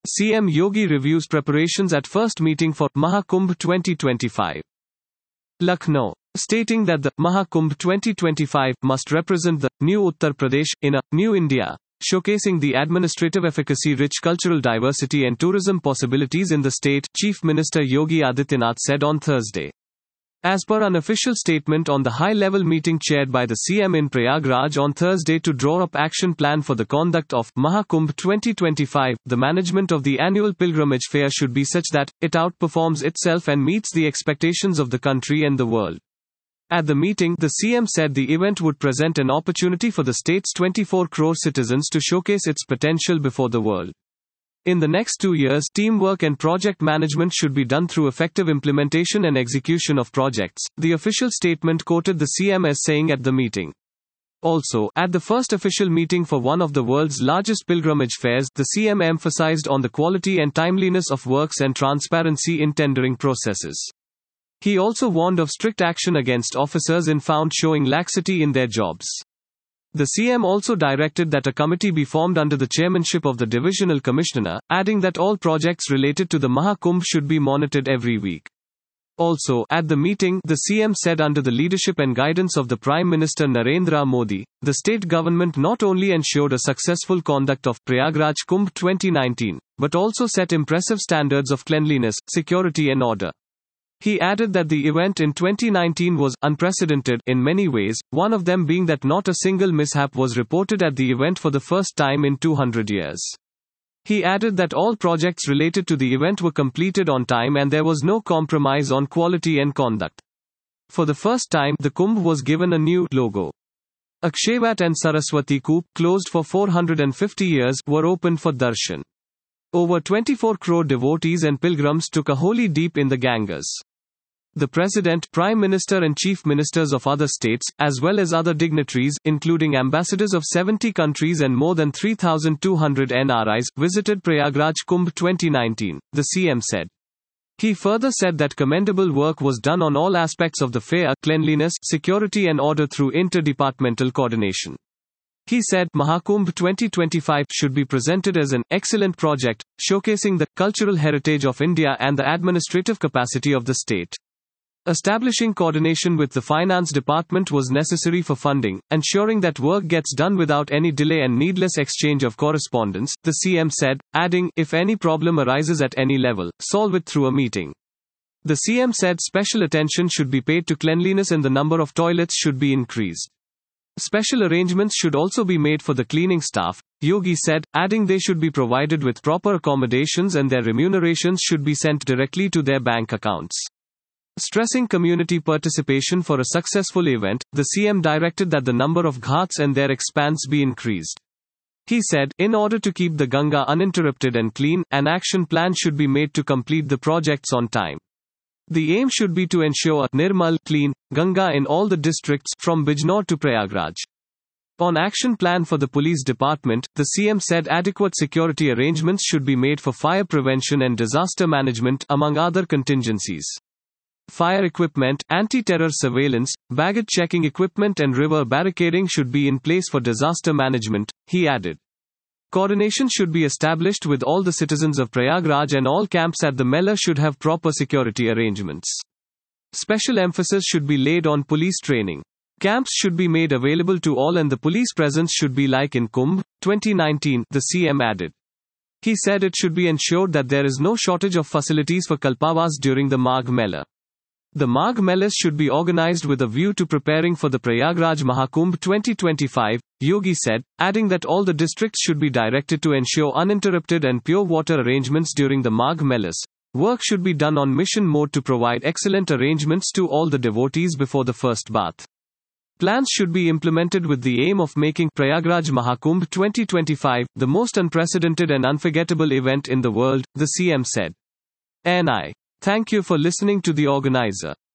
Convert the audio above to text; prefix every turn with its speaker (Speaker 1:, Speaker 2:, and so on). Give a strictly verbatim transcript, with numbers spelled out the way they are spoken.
Speaker 1: C M Yogi reviews preparations at first meeting for Mahakumbh twenty twenty-five. Lucknow. Stating that the Mahakumbh twenty twenty-five must represent the new Uttar Pradesh in a new India, showcasing the administrative efficacy, rich cultural diversity and tourism possibilities in the state, Chief Minister Yogi Adityanath said on Thursday. As per an official statement on the high-level meeting chaired by the C M in Prayagraj on Thursday to draw up action plan for the conduct of Mahakumbh twenty twenty-five, the management of the annual pilgrimage fair should be such that it outperforms itself and meets the expectations of the country and the world. At the meeting, the C M said the event would present an opportunity for the state's twenty-four crore citizens to showcase its potential before the world. In the next two years, teamwork and project management should be done through effective implementation and execution of projects, the official statement quoted the C M as saying at the meeting. Also, at the first official meeting for one of the world's largest pilgrimage fairs, the C M emphasized on the quality and timeliness of works and transparency in tendering processes. He also warned of strict action against officers in found showing laxity in their jobs. The C M also directed that a committee be formed under the chairmanship of the Divisional Commissioner, adding that all projects related to the Mahakumbh should be monitored every week. Also, at the meeting, the C M said under the leadership and guidance of the Prime Minister Narendra Modi, the state government not only ensured a successful conduct of Prayagraj Kumbh twenty nineteen, but also set impressive standards of cleanliness, security and order. He added that the event in twenty nineteen was unprecedented in many ways, one of them being that not a single mishap was reported at the event for the first time in two hundred years. He added that all projects related to the event were completed on time and there was no compromise on quality and conduct. For the first time, the Kumbh was given a new logo. Akshavat and Saraswati Koop, closed for four hundred fifty years, were opened for darshan. Over twenty-four crore devotees and pilgrims took a holy deep in the Ganges. The President, Prime Minister and Chief Ministers of other states, as well as other dignitaries, including ambassadors of seventy countries and more than three thousand two hundred N R Is, visited Prayagraj Kumbh twenty nineteen, the C M said. He further said that commendable work was done on all aspects of the fair, cleanliness, security and order through interdepartmental coordination. He said, Mahakumbh twenty twenty-five should be presented as an excellent project, showcasing the cultural heritage of India and the administrative capacity of the state. Establishing coordination with the finance department was necessary for funding, ensuring that work gets done without any delay and needless exchange of correspondence, the C M said, adding, if any problem arises at any level, solve it through a meeting. The C M said special attention should be paid to cleanliness and the number of toilets should be increased. Special arrangements should also be made for the cleaning staff, Yogi said, adding they should be provided with proper accommodations and their remunerations should be sent directly to their bank accounts. Stressing community participation for a successful event, the C M directed that the number of ghats and their expanse be increased. He said, in order to keep the Ganga uninterrupted and clean, an action plan should be made to complete the projects on time. The aim should be to ensure a Nirmal, clean, Ganga in all the districts, from Bijnor to Prayagraj. On action plan for the police department, the C M said adequate security arrangements should be made for fire prevention and disaster management, among other contingencies. Fire equipment, anti-terror surveillance, baggage checking equipment and river barricading should be in place for disaster management, he added. Coordination should be established with all the citizens of Prayagraj and all camps at the Mela should have proper security arrangements. Special emphasis should be laid on police training. Camps should be made available to all and the police presence should be like in Kumbh twenty nineteen, the C M added. He said it should be ensured that there is no shortage of facilities for Kalpavas during the Magh Mela. The Magh Melas should be organized with a view to preparing for the Prayagraj Mahakumbh twenty twenty-five, Yogi said, adding that all the districts should be directed to ensure uninterrupted and pure water arrangements during the Magh Melas. Work should be done on mission mode to provide excellent arrangements to all the devotees before the first bath. Plans should be implemented with the aim of making Prayagraj Mahakumbh twenty twenty-five the most unprecedented and unforgettable event in the world, the C M said. N I Thank you for listening to the organizer.